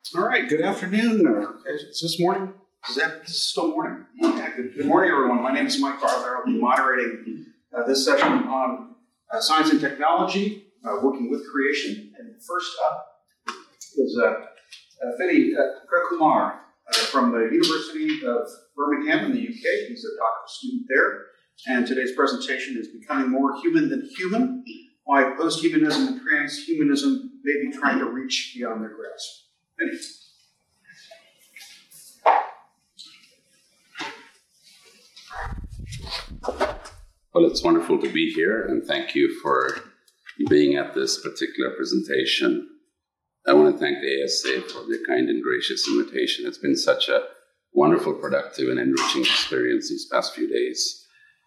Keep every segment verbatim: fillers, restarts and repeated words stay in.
All right, good afternoon. Uh, is this morning? Is that this is still morning? Yeah, good, good morning, everyone. My name is Mike Barther. I'll be moderating uh, this session on uh, science and technology, uh, working with creation. And first up is uh, uh, Fedi uh, Kumar uh, from the University of Birmingham in the U K. He's a doctoral student there. And today's presentation is Becoming More Human Than Human, Why Post-Humanism and Transhumanism May Be Trying to Reach Beyond Their Grasp. Fedi. Well, it's wonderful to be here, and thank you for being at this particular presentation. I want to thank the A S A for their kind and gracious invitation. It's been such a wonderful, productive, and enriching experience these past few days.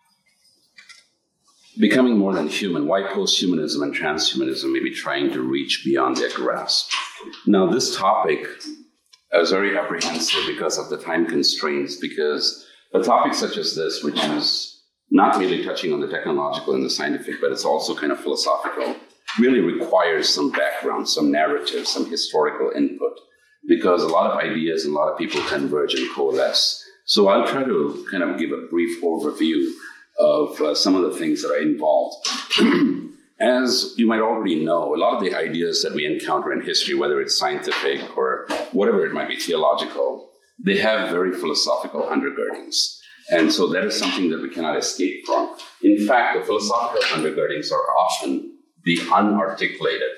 Becoming more than human, why post-humanism and transhumanism may be trying to reach beyond their grasp. Now, this topic, I was very apprehensive because of the time constraints, because a topic such as this, which is not merely touching on the technological and the scientific, but it's also kind of philosophical, really requires some background, some narrative, some historical input, because a lot of ideas and a lot of people converge and coalesce. So I'll try to kind of give a brief overview of uh, some of the things that are involved. As you might already know, a lot of the ideas that we encounter in history, whether it's scientific or whatever it might be, theological, they have very philosophical undergirdings. And so that is something that we cannot escape from. In fact, the philosophical undergirdings are often the unarticulated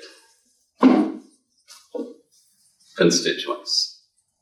constituents.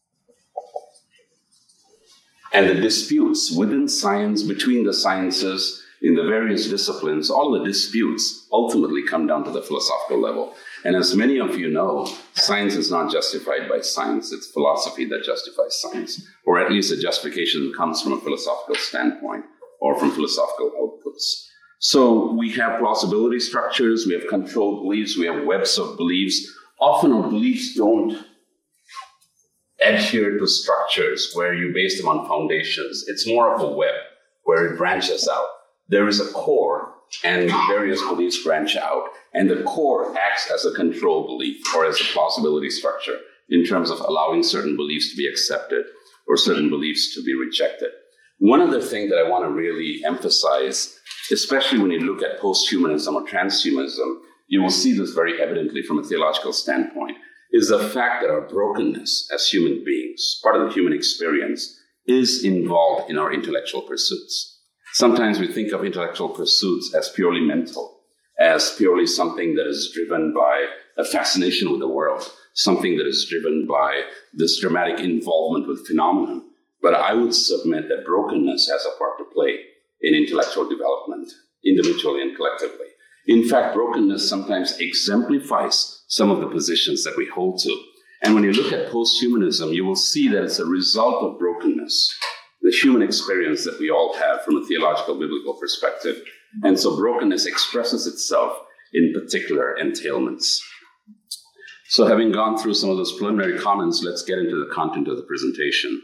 And the disputes within science, between the sciences, in the various disciplines, all of the disputes ultimately come down to the philosophical level. And as many of you know, science is not justified by science. It's philosophy that justifies science, or at least the justification comes from a philosophical standpoint or from philosophical outputs. So we have plausibility structures, we have controlled beliefs, we have webs of beliefs. Often our beliefs don't adhere to structures where you base them on foundations. It's more of a web where it branches out. There is a core, and various beliefs branch out, and the core acts as a control belief or as a plausibility structure in terms of allowing certain beliefs to be accepted or certain beliefs to be rejected. One other thing that I want to really emphasize, especially when you look at post-humanism or transhumanism, you will see this very evidently from a theological standpoint, is the fact that our brokenness as human beings, part of the human experience, is involved in our intellectual pursuits. Sometimes we think of intellectual pursuits as purely mental, as purely something that is driven by a fascination with the world, something that is driven by this dramatic involvement with phenomenon. But I would submit that brokenness has a part to play in intellectual development, individually and collectively. In fact, brokenness sometimes exemplifies some of the positions that we hold to. And when you look at post-humanism, you will see that it's a result of brokenness, the human experience that we all have from a theological, biblical perspective. And so brokenness expresses itself in particular entailments. So having gone through some of those preliminary comments, let's get into the content of the presentation.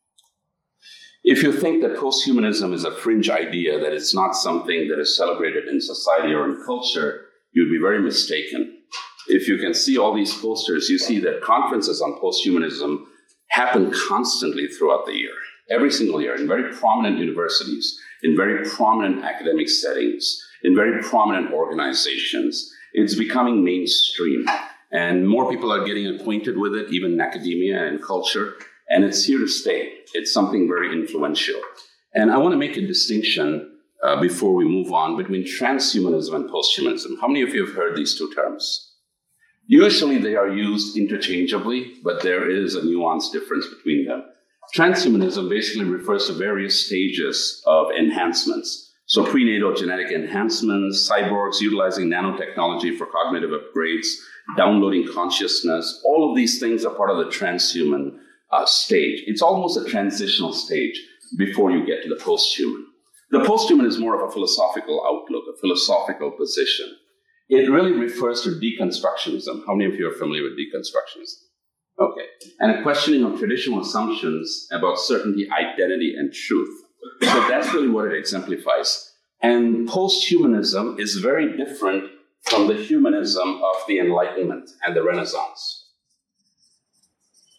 If you think that post-humanism is a fringe idea, that it's not something that is celebrated in society or in culture, you'd be very mistaken. If you can see all these posters, you see that conferences on post-humanism happen constantly throughout the year. Every single year, in very prominent universities, in very prominent academic settings, in very prominent organizations. It's becoming mainstream, and more people are getting acquainted with it, even in academia and culture, and it's here to stay. It's something very influential. And I want to make a distinction uh, before we move on between transhumanism and posthumanism. How many of you have heard these two terms? Usually they are used interchangeably, but there is a nuanced difference between them. Transhumanism basically refers to various stages of enhancements. So prenatal genetic enhancements, cyborgs utilizing nanotechnology for cognitive upgrades, downloading consciousness, all of these things are part of the transhuman uh, stage. It's almost a transitional stage before you get to the posthuman. The posthuman is more of a philosophical outlook, a philosophical position. It really refers to deconstructionism. How many of you are familiar with deconstructionism? Okay. And a questioning of traditional assumptions about certainty, identity, and truth. So that's really what it exemplifies. And post-humanism is very different from the humanism of the Enlightenment and the Renaissance.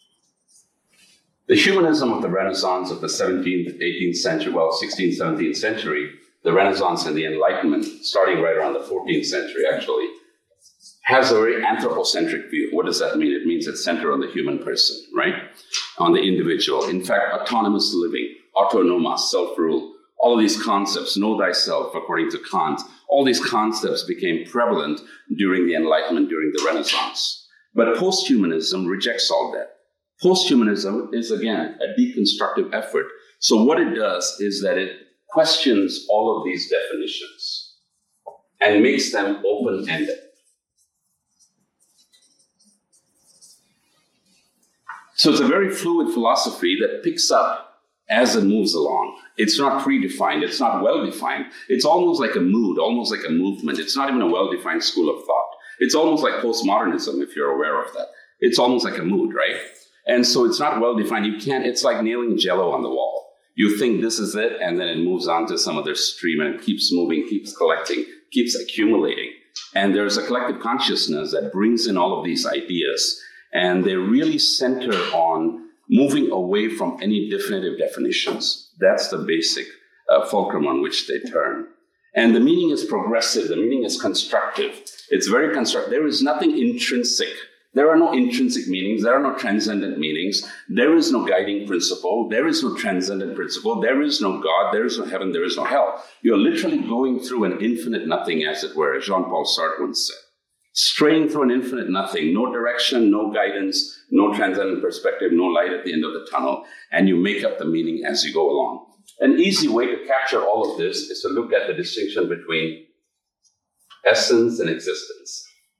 The humanism of the Renaissance of the seventeenth, eighteenth century, well, sixteenth, seventeenth century, the Renaissance and the Enlightenment, starting right around the fourteenth century actually, has a very anthropocentric view. What does that mean? It means it's centered on the human person, right? On the individual. In fact, autonomous living, autonomos, self-rule, all of these concepts, know thyself, according to Kant, all these concepts became prevalent during the Enlightenment, during the Renaissance. But post-humanism rejects all that. Post-humanism is, again, a deconstructive effort. So what it does is that it questions all of these definitions and makes them open-ended. So it's a very fluid philosophy that picks up as it moves along. It's not predefined. It's not well-defined. It's almost like a mood, almost like a movement. It's not even a well-defined school of thought. It's almost like postmodernism, if you're aware of that. It's almost like a mood, right? And so it's not well-defined. You can't, it's like nailing Jell-O on the wall. You think this is it, and then it moves on to some other stream, and it keeps moving, keeps collecting, keeps accumulating. And there's a collective consciousness that brings in all of these ideas, and they really center on moving away from any definitive definitions. That's the basic uh, fulcrum on which they turn. And the meaning is progressive. The meaning is constructive. It's very constructive. There is nothing intrinsic. There are no intrinsic meanings. There are no transcendent meanings. There is no guiding principle. There is no transcendent principle. There is no God. There is no heaven. There is no hell. You're literally going through an infinite nothing, as it were, as Jean-Paul Sartre once said. Straying through an infinite nothing. No direction, no guidance, no transcendent perspective, no light at the end of the tunnel. And you make up the meaning as you go along. An easy way to capture all of this is to look at the distinction between essence and existence.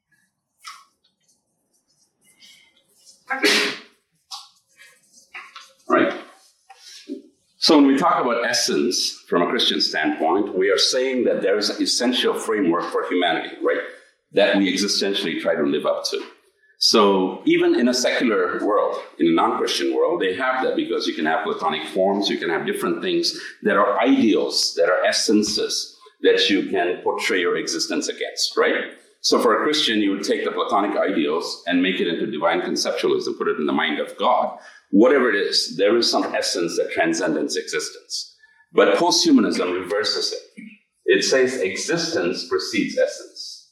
Right? So when we talk about essence from a Christian standpoint, we are saying that there is an essential framework for humanity, right? That we existentially try to live up to. So even in a secular world, in a non-Christian world, they have that, because you can have Platonic forms, you can have different things that are ideals, that are essences that you can portray your existence against, right? So for a Christian, you would take the Platonic ideals and make it into divine conceptualism, put it in the mind of God. Whatever it is, there is some essence that transcends existence. But posthumanism reverses it. It says existence precedes essence.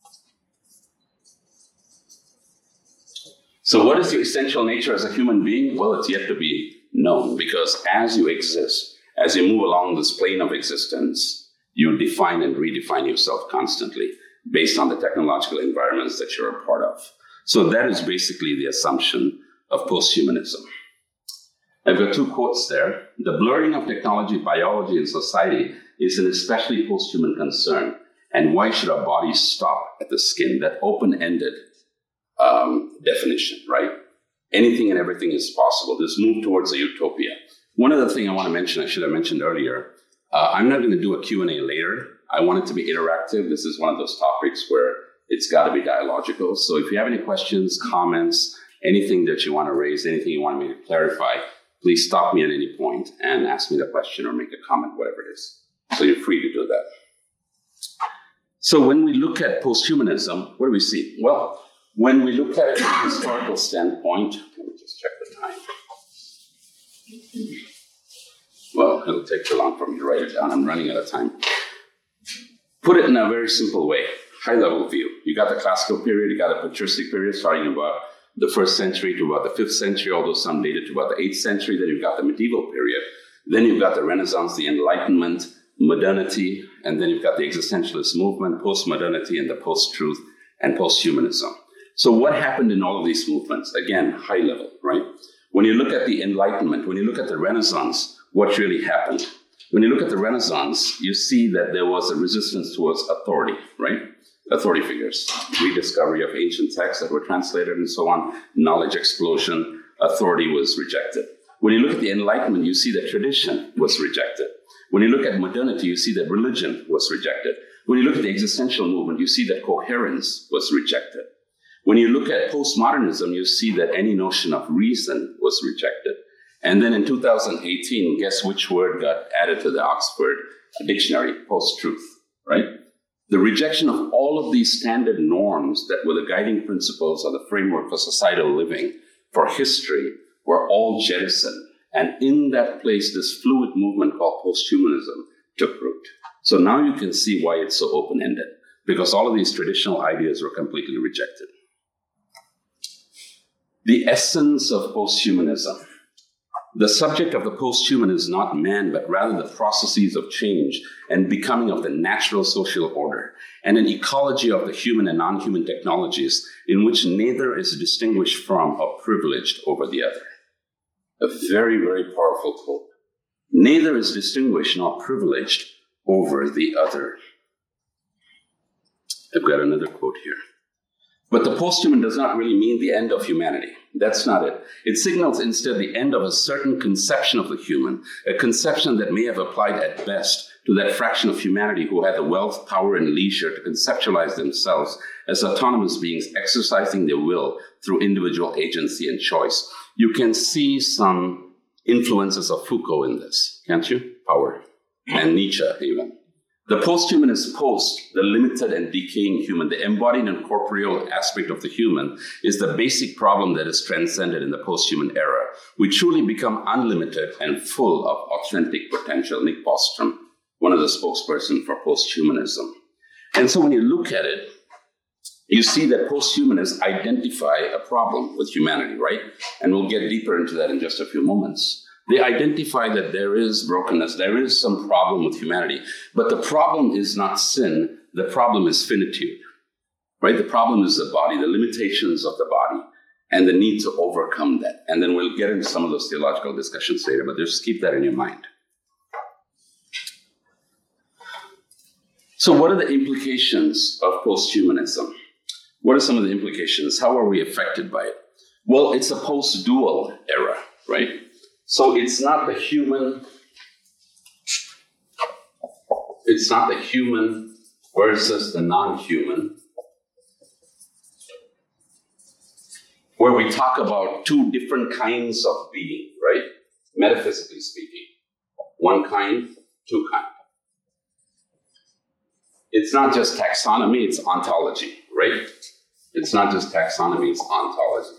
So what is your essential nature as a human being? Well, it's yet to be known, because as you exist, as you move along this plane of existence, you define and redefine yourself constantly based on the technological environments that you're a part of. So that is basically the assumption of posthumanism. I've got two quotes there. The blurring of technology, biology, and society is an especially posthuman concern. And why should our bodies stop at the skin? That open-ended um, definition, right? Anything and everything is possible. This move towards a utopia. One other thing I want to mention, I should have mentioned earlier, uh, I'm not going to do a Q and A later. I want it to be interactive. This is one of those topics where it's got to be dialogical. So if you have any questions, comments, anything that you want to raise, anything you want me to clarify, please stop me at any point and ask me the question or make a comment, whatever it is. So you're free to do that. So when we look at posthumanism, what do we see? Well, when we look at it from a historical standpoint, let me just check the time. Well, it'll take too long for me to write it down. I'm running out of time. Put it in a very simple way, high-level view. You got the classical period, you got the patristic period, starting about the first century to about the fifth century, although some dated to about the eighth century. Then you've got the medieval period. Then you've got the Renaissance, the Enlightenment, modernity, and then you've got the existentialist movement, post-modernity, and the post-truth and post-humanism. So what happened in all of these movements? Again, high level, right? When you look at the Enlightenment, when you look at the Renaissance, what really happened? When you look at the Renaissance, you see that there was a resistance towards authority, right? Authority figures, rediscovery of ancient texts that were translated and so on, knowledge explosion, authority was rejected. When you look at the Enlightenment, you see that tradition was rejected. When you look at modernity, you see that religion was rejected. When you look at the existential movement, you see that coherence was rejected. When you look at postmodernism, you see that any notion of reason was rejected. And then in two thousand eighteen, guess which word got added to the Oxford Dictionary? Post-truth, right? The rejection of all of these standard norms that were the guiding principles of the framework for societal living, for history, were all jettisoned. And in that place, this fluid movement called posthumanism took root. So now you can see why it's so open-ended, because all of these traditional ideas were completely rejected. The essence of posthumanism. The subject of the posthuman is not man, but rather the processes of change and becoming of the natural social order, and an ecology of the human and non-human technologies in which neither is distinguished from or privileged over the other. A very, very powerful quote. Neither is distinguished nor privileged over the other. I've got another quote here. But the posthuman does not really mean the end of humanity. That's not it. It signals instead the end of a certain conception of the human, a conception that may have applied at best to that fraction of humanity who had the wealth, power, and leisure to conceptualize themselves as autonomous beings exercising their will through individual agency and choice. You can see some influences of Foucault in this, can't you? Power. And Nietzsche, even. The posthuman is post, the limited and decaying human. The embodied and corporeal aspect of the human is the basic problem that is transcended in the posthuman era. We truly become unlimited and full of authentic potential. Nick Bostrom, one of the spokespersons for posthumanism. And so when you look at it, you see that posthumanists identify a problem with humanity, right? And we'll get deeper into that in just a few moments. They identify that there is brokenness, there is some problem with humanity, but the problem is not sin, the problem is finitude, right? The problem is the body, the limitations of the body, and the need to overcome that. And then we'll get into some of those theological discussions later, but just keep that in your mind. So what are the implications of posthumanism? What are some of the implications? How are we affected by it? Well, it's a post-dual era, right? So it's not the human, it's not the human versus the non-human, where we talk about two different kinds of being, right? Metaphysically speaking. One kind, two kind. It's not just taxonomy, it's ontology, right? It's not just taxonomy, it's ontology.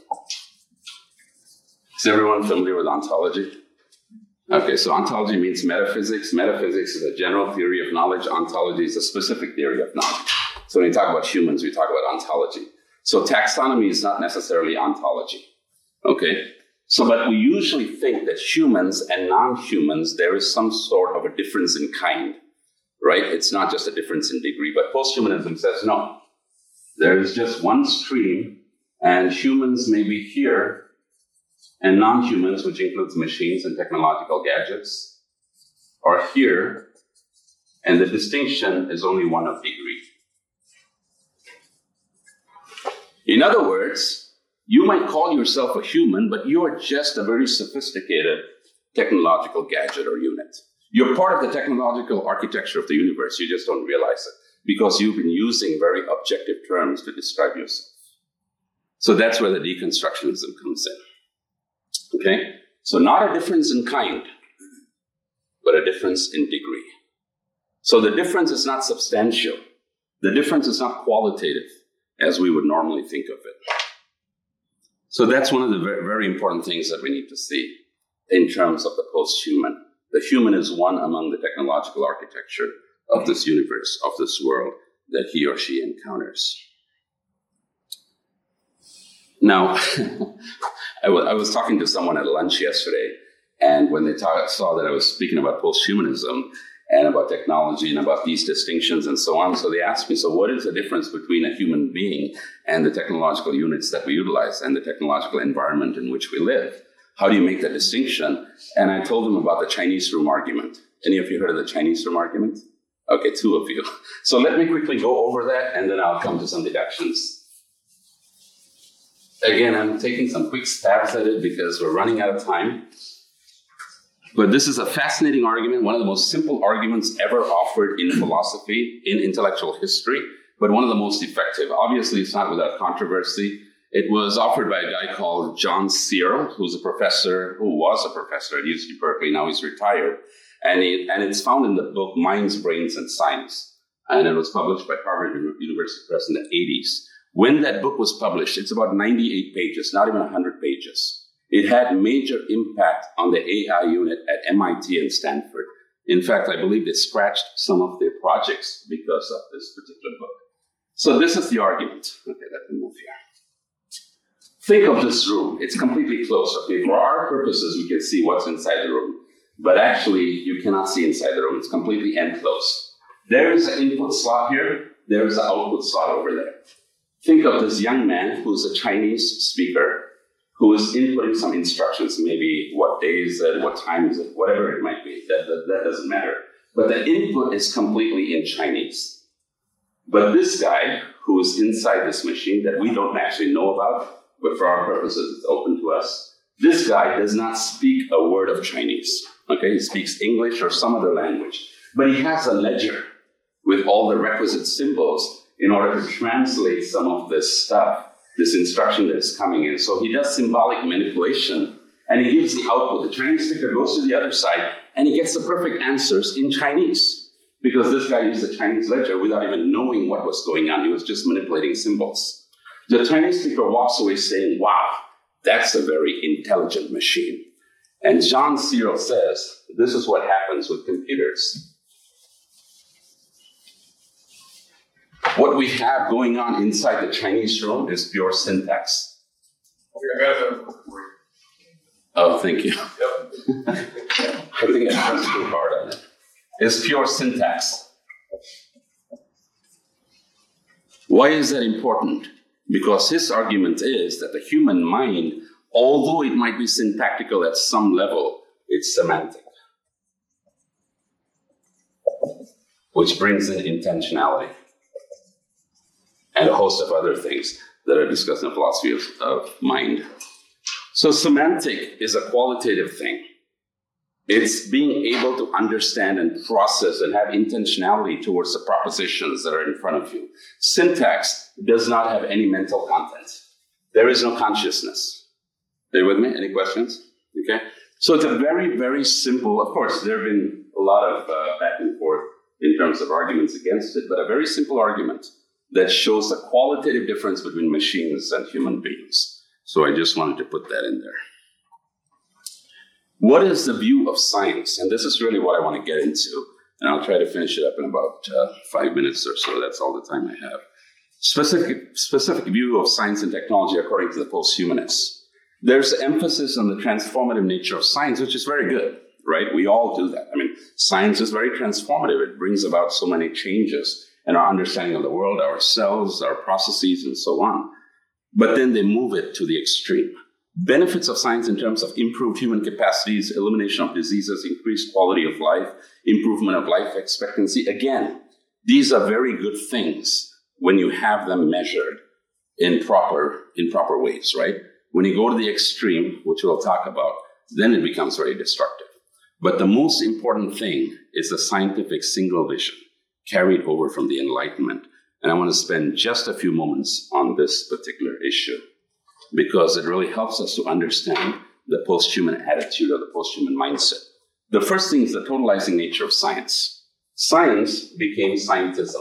Is everyone familiar with ontology? Okay, so ontology means metaphysics. Metaphysics is a general theory of knowledge. Ontology is a specific theory of knowledge. So when we talk about humans, we talk about ontology. So taxonomy is not necessarily ontology. Okay? So, but we usually think that humans and non-humans, there is some sort of a difference in kind, right? It's not just a difference in degree. But posthumanism says no. There is just one stream, and humans may be here, and non-humans, which includes machines and technological gadgets, are here, and the distinction is only one of degree. In other words, you might call yourself a human, but you are just a very sophisticated technological gadget or unit. You're part of the technological architecture of the universe, you just don't realize it, because you've been using very objective terms to describe yourself. So that's where the deconstructionism comes in. Okay, so not a difference in kind, but a difference in degree. So the difference is not substantial. The difference is not qualitative, as we would normally think of it. So that's one of the very, very important things that we need to see in terms of the post-human. The human is one among the technological architecture of this universe, of this world that he or she encounters. Now, I, w- I was talking to someone at lunch yesterday, and when they talk, saw that I was speaking about posthumanism and about technology and about these distinctions and so on, so they asked me, so what is the difference between a human being and the technological units that we utilize and the technological environment in which we live? How do you make that distinction? And I told them about the Chinese room argument. Any of you heard of the Chinese room argument? Okay, two of you. So let me quickly go over that, and then I'll come to some deductions. Again, I'm taking some quick stabs at it because we're running out of time. But this is a fascinating argument, one of the most simple arguments ever offered in philosophy, in intellectual history, but one of the most effective. Obviously, it's not without controversy. It was offered by a guy called John Searle, who's a professor, who was a professor at U C Berkeley, now he's retired. And, he, and it's found in the book Minds, Brains, and Science. And it was published by Harvard University Press in the eighties. When that book was published, it's about ninety-eight pages, not even one hundred pages. It had major impact on the A I unit at M I T and Stanford. In fact, I believe they scratched some of their projects because of this particular book. So this is the argument. Okay, let me move here. Think of this room. It's completely closed. Okay, for our purposes, we can see what's inside the room. But actually, you cannot see inside the room. It's completely enclosed. There is an input slot here. There is an output slot over there. Think of this young man who's a Chinese speaker who is inputting some instructions, maybe what day is it, what time is it, whatever it might be. That, that, that doesn't matter. But the input is completely in Chinese. But this guy who is inside this machine that we don't actually know about, but for our purposes, it's open to us. This guy does not speak a word of Chinese. Okay, he speaks English or some other language. But he has a ledger with all the requisite symbols in order to translate some of this stuff, this instruction that is coming in. So he does symbolic manipulation, and he gives the output. The Chinese speaker goes to the other side, and he gets the perfect answers in Chinese, because this guy used the Chinese ledger without even knowing what was going on. He was just manipulating symbols. The Chinese speaker walks away saying, wow, that's a very intelligent machine. And John Searle says, this is what happens with computers. What we have going on inside the Chinese room is pure syntax. Oh, thank you. Yep. I think I pressed too hard on it. It's pure syntax. Why is that important? Because his argument is that the human mind, although it might be syntactical at some level, it's semantic. Which brings in intentionality and a host of other things that are discussed in the philosophy of, of mind. So semantic is a qualitative thing. It's being able to understand and process and have intentionality towards the propositions that are in front of you. Syntax does not have any mental content. There is no consciousness. Are you with me? Any questions? Okay. So it's a very, very simple, of course, there have been a lot of uh, back and forth in terms of arguments against it, but a very simple argument that shows the qualitative difference between machines and human beings. So I just wanted to put that in there. What is the view of science? And this is really what I want to get into. And I'll try to finish it up in about uh, five minutes or so. That's all the time I have. Specific, specific view of science and technology according to the post-humanists. There's emphasis on the transformative nature of science, which is very good, right? We all do that. I mean, science is very transformative. It brings about so many changes in our understanding of the world, ourselves, our processes, and so on. But then they move it to the extreme. Benefits of science in terms of improved human capacities, elimination of diseases, increased quality of life, improvement of life expectancy. Again, these are very good things when you have them measured in proper, in proper ways, right? When you go to the extreme, which we'll talk about, then it becomes very destructive. But the most important thing is the scientific single vision carried over from the Enlightenment. And I want to spend just a few moments on this particular issue, because it really helps us to understand the post-human attitude or the post-human mindset. The first thing is the totalizing nature of science. Science became scientism.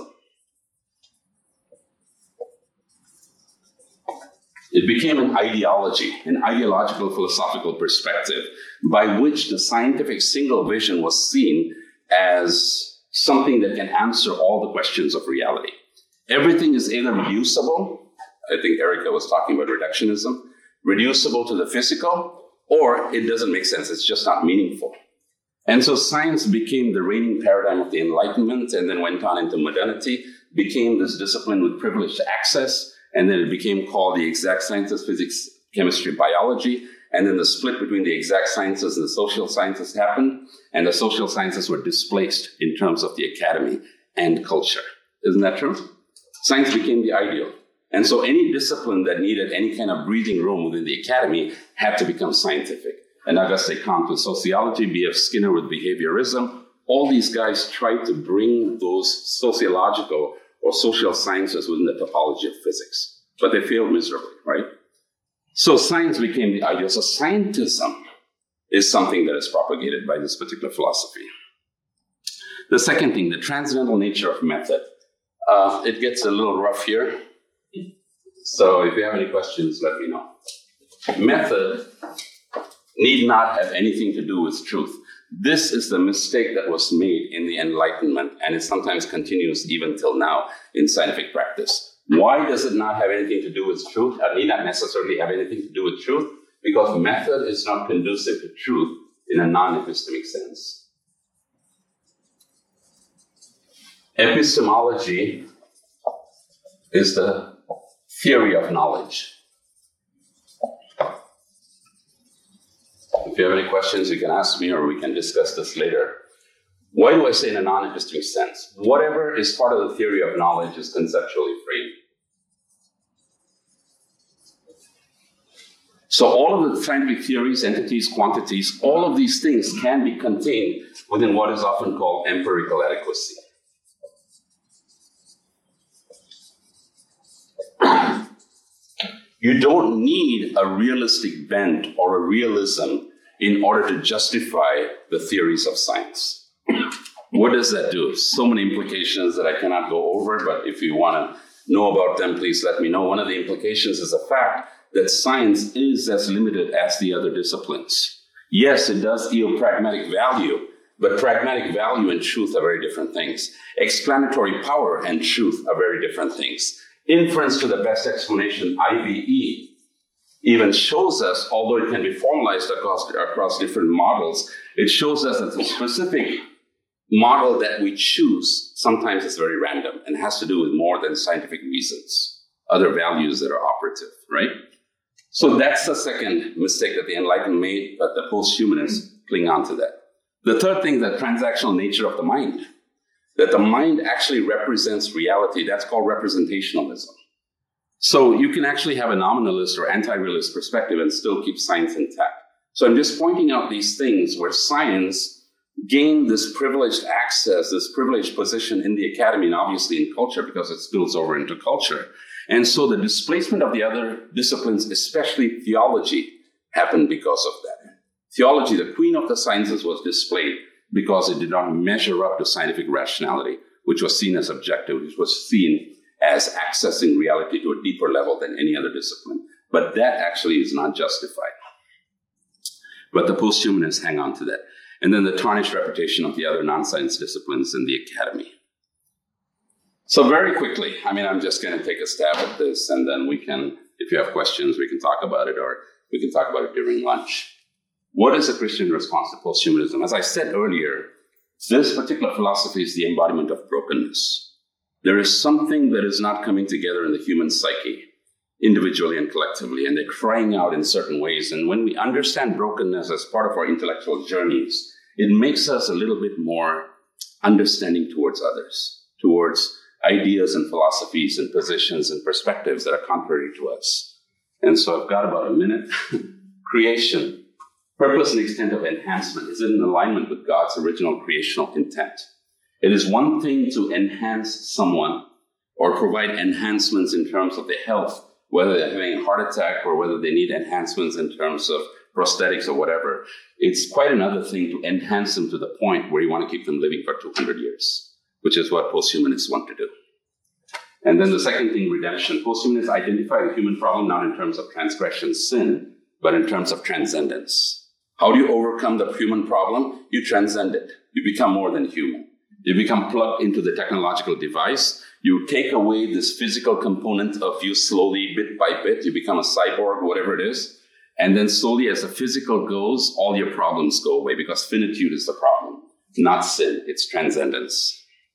It became an ideology, an ideological philosophical perspective by which the scientific single vision was seen as something that can answer all the questions of reality. Everything is either reducible, I think Erica was talking about reductionism, reducible to the physical, or it doesn't make sense, it's just not meaningful. And so science became the reigning paradigm of the Enlightenment, and then went on into modernity, became this discipline with privileged access, and then it became called the exact sciences, physics, chemistry, biology, and then the split between the exact sciences and the social sciences happened, and the social sciences were displaced in terms of the academy and culture. Isn't that true? Science became the ideal. And so any discipline that needed any kind of breathing room within the academy had to become scientific. And Auguste Comte with sociology, B F Skinner with behaviorism, all these guys tried to bring those sociological or social sciences within the topology of physics. But they failed miserably, right? So science became the ideal. So scientism is something that is propagated by this particular philosophy. The second thing, the transcendental nature of method. Uh, it gets a little rough here. So if you have any questions, let me know. Method need not have anything to do with truth. This is the mistake that was made in the Enlightenment, and it sometimes continues even till now in scientific practice. Why does it not have anything to do with truth? It need not necessarily have anything to do with truth, because method is not conducive to truth in a non-epistemic sense. Epistemology is the theory of knowledge. If you have any questions, you can ask me, or we can discuss this later. Why do I say in a non-epistemic sense? Whatever is part of the theory of knowledge is conceptually free. So all of the scientific theories, entities, quantities, all of these things can be contained within what is often called empirical adequacy. You don't need a realistic bent or a realism in order to justify the theories of science. What does that do? So many implications that I cannot go over, but if you want to know about them, please let me know. One of the implications is the fact that science is as limited as the other disciplines. Yes, it does yield pragmatic value, but pragmatic value and truth are very different things. Explanatory power and truth are very different things. Inference to the best explanation, I V E, even shows us, although it can be formalized across, across different models, it shows us that the specific model that we choose sometimes is very random and has to do with more than scientific reasons, other values that are operative, right? So that's the second mistake that the Enlightenment made, but the post-humanists cling on to that. The third thing, the transactional nature of the mind, that the mind actually represents reality. That's called representationalism. So you can actually have a nominalist or anti-realist perspective and still keep science intact. So I'm just pointing out these things where science gained this privileged access, this privileged position in the academy, and obviously in culture, because it spills over into culture. And so the displacement of the other disciplines, especially theology, happened because of that. Theology, the queen of the sciences, was displayed because it did not measure up to scientific rationality, which was seen as objective, which was seen as accessing reality to a deeper level than any other discipline. But that actually is not justified. But the post-humanists hang on to that. And then the tarnished reputation of the other non-science disciplines in the academy. So very quickly, I mean, I'm just going to take a stab at this, and then we can, if you have questions, we can talk about it, or we can talk about it during lunch. What is a Christian response to post-humanism? As I said earlier, this particular philosophy is the embodiment of brokenness. There is something that is not coming together in the human psyche, individually and collectively, and they're crying out in certain ways. And when we understand brokenness as part of our intellectual journeys, it makes us a little bit more understanding towards others, towards ideas and philosophies and positions and perspectives that are contrary to us. And so I've got about a minute. Creation, purpose and extent of enhancement. Is it in alignment with God's original creational intent? It is one thing to enhance someone or provide enhancements in terms of their health, whether they're having a heart attack or whether they need enhancements in terms of prosthetics or whatever. It's quite another thing to enhance them to the point where you want to keep them living for two hundred years, which is what posthumanists want to do. And then the second thing, redemption. Posthumanists identify the human problem not in terms of transgression, sin, but in terms of transcendence. How do you overcome the human problem? You transcend it. You become more than human. You become plugged into the technological device. You take away this physical component of you slowly, bit by bit. You become a cyborg, whatever it is. And then slowly, as the physical goes, all your problems go away, because finitude is the problem, not sin. It's transcendence.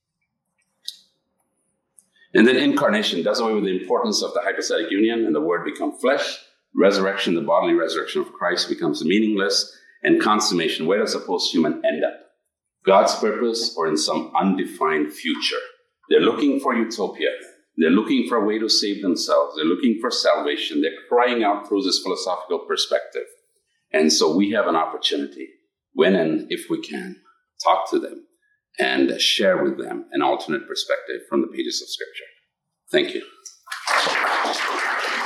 And then incarnation does away with the importance of the hypostatic union and the word become flesh. Resurrection, the bodily resurrection of Christ, becomes meaningless. And consummation, where does a post-human end up? God's purpose or in some undefined future? They're looking for utopia. They're looking for a way to save themselves. They're looking for salvation. They're crying out through this philosophical perspective. And so we have an opportunity, when and if we can, talk to them and share with them an alternate perspective from the pages of Scripture. Thank you.